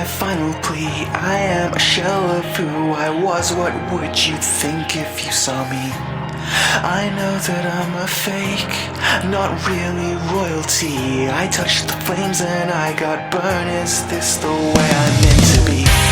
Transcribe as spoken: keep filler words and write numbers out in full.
final plea. I am a shell of who I was. What would you think if you saw me? I know that I'm a fake, not really royalty. I touched the flames and I got burned. Is this the way I'm meant to be?